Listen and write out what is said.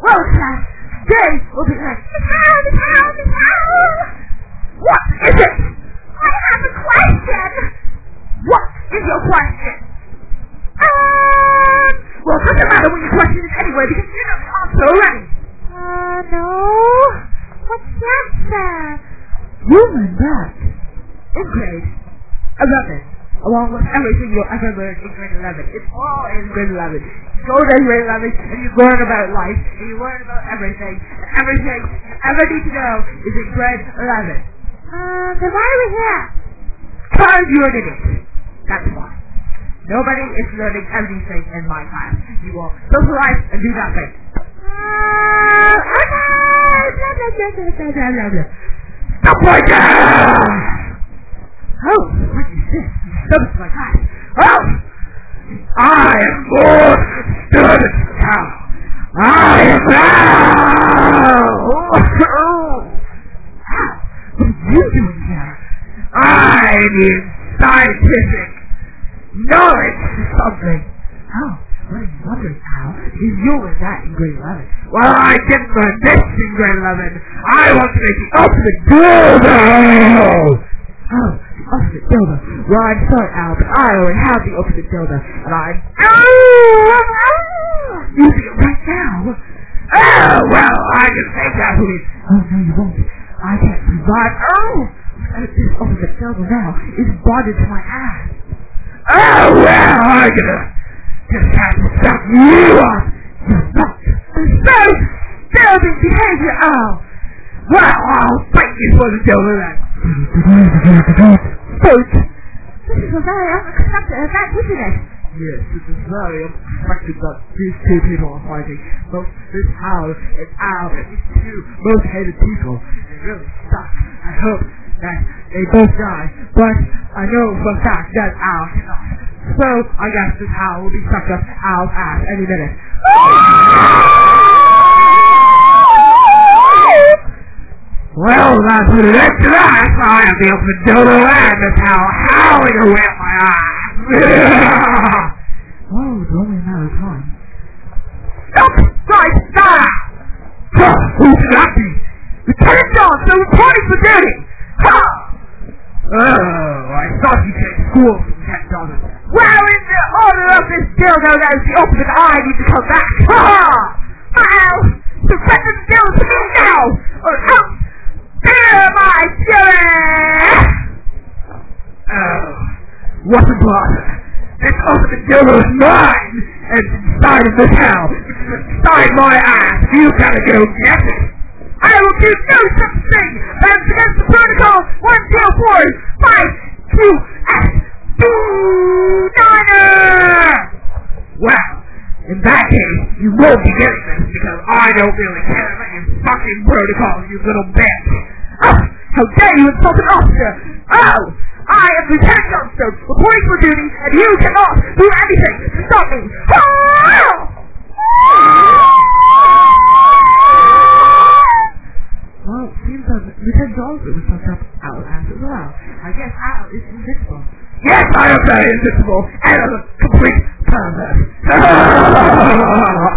Well, class, today we'll be like, What is it? I have a question. What is your question? Well, it doesn't matter what your question is anyway, because you know the answer already. No. What's that, sir? You learned that in grade 11, along with everything you'll ever learn in grade 11. It's all in grade 11. You go to grade 11, and you learn about life, and you learn about everything, and everything you ever need to know is in grade 11. Then why are we here? Because you're an idiot. That's why. Nobody is learning anything in my class. You will socialize and do nothing. Stop right there! Oh, what is this? Stop my class. Oh! I am more student now. I am now! What are you doing here? I need scientific knowledge or something. Oh, what are you wondering, Al? You learned that in grade 11. Well, I didn't learn this in grade 11. I want to make the ultimate dildo! Oh, the ultimate dildo. Well, I'm sorry, Al, but I already have the ultimate dildo, and I'm using it right now. Oh, well, I can take that for you. Oh, no, you won't. I can't survive. This ultimate dildo now is bonded to my ass. Oh, well, I'm gonna just have to stop you off. You're not so disturbing behavior, Al. Well, I'll fight you for the dildo then. Fight? This is a very unexpected event, isn't it? Yes, it is very unexpected that these two people are fighting. Both this Al and Al, these two most hated people. It really sucks. I hope that they both die, but I know for a fact that Al cannot. So, I guess this Al will be sucked up Al's ass any minute. Well, that's what it is to that. I have the open dildo and this Al howling away at my ass. Oh, it's only a matter of time. Nope! Right, stop! Who should that be? Lieutenant Johnson reporting for duty! Oh, I thought you said school from Lieutenant Johnson. Well, in the order of this dildo, that is the ultimate I need to come back. Well, surrender the dildo to me now, or else bear my fury! Oh, what a bother. This ultimate dildo is mine, and it's inside of this hell. It's inside my ass. You gotta go get it. I will do no such thing. That's against the protocol 105Q9er. Well, in that case, you won't be getting this because I don't really care about your fucking protocols, you little bitch. Oh, how dare you insult an officer? Oh, I am Lieutenant Johnstone, reporting for duty, and you cannot do anything to stop me. Well, it seems that Lieutenant Johnstone was sucked up Al's ass as well. I guess Al is invincible. Yes, I am very invincible, and I'm a complete pervert.